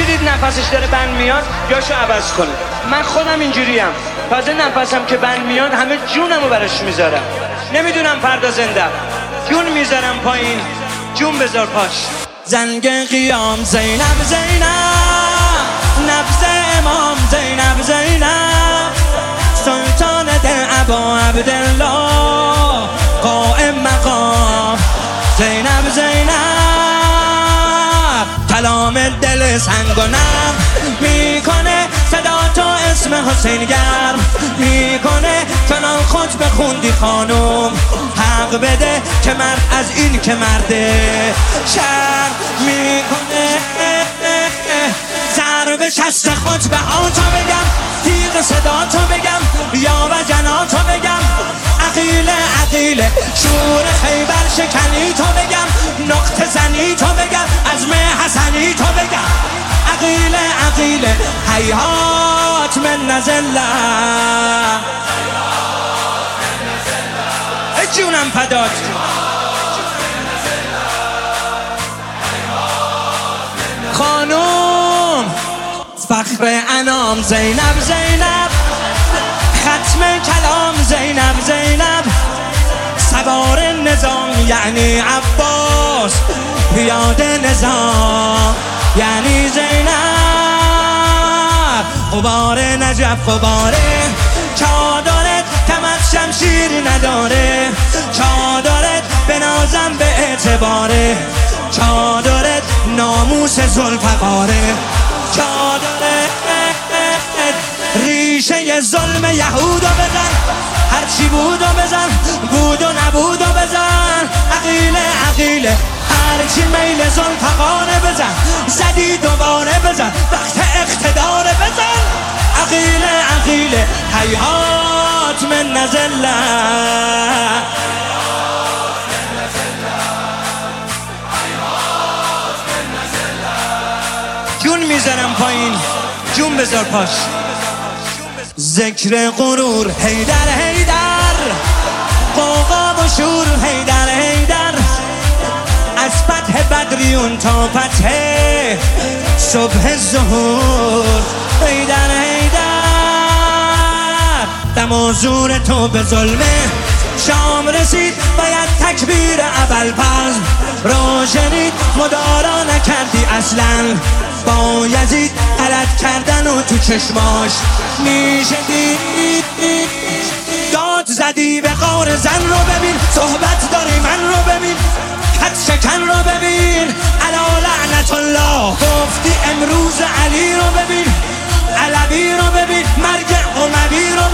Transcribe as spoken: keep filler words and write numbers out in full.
دیدید نفسش داره بند میاد یاشو عوض کنه. من خودم اینجوریم، تازه نفسم که بند میاد همه جونمو براش میذارم. نمیدونم فردا زنده جون میذارم پایین، جون بذار پاش. زنگ قیام زینب زینب، نبض امام زینب زینب، سلطان دل ابا عبدالله، قائم مقام زینب زینب. کلام دل سنگ و نرم میکنه، صدا تو اسم حسین گرم میکنه. چنان خود بخوندی خانم، حق بده که مرد از این که مرده شرم میکنه. ضرب شست خود به آتا بگم، تیغ صدا تو بگم، یا و جنا تو بگم. عقیله عقیله شور خیبر شکنی تو بگم، نقطه زنی تو بگم، عزم حسنی تو بگم. عقیله عقیله حیات من نزله، جونم فدات. خانوم فخر انام زینب زینب، ختم کلام زینب زینب. سوار نظام یعنی عباس، پیاده نظام یعنی زینب. غبار نجف غباره، چادرت کمت شمشیر نداره. چادرت به نازم به اعتباره، چادرت ناموس ذوالفقاره. چادرت ریشه ظلم یهودو بزن، هرچی بودو بزن، بود و نبودو بزن. عقیله عقیله هرچی میل ذوالفقاره بزن، زدی دوباره بزن، وقت اقتداره بزن. عقیله عقیله حیات من نزله، جون میذارم پایین، جون بذار پاش. ذکر غرور حیدر حیدر، قوقا و شور حیدر حیدر. از فتح بدریون تا فتح صبح ظهور حیدر حیدر. دم و زور تو به ظلمه شام رسید، باید تکبیر ابوالفضل رو شنید. مدارا نکردی اصلا با یزید، غلط کردن و تو چشماش میشدید. داد زدی به غار زن رو ببین، صحبت داری من رو ببین، خط شکن رو ببین. علا لعنت الله گفتی امروز علی رو ببین، علوی رو ببین، مرگ اموی رو